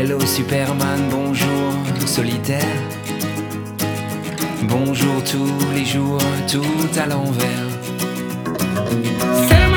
Hello Superman, bonjour solitaire. Bonjour tous les jours, tout à l'envers. C'est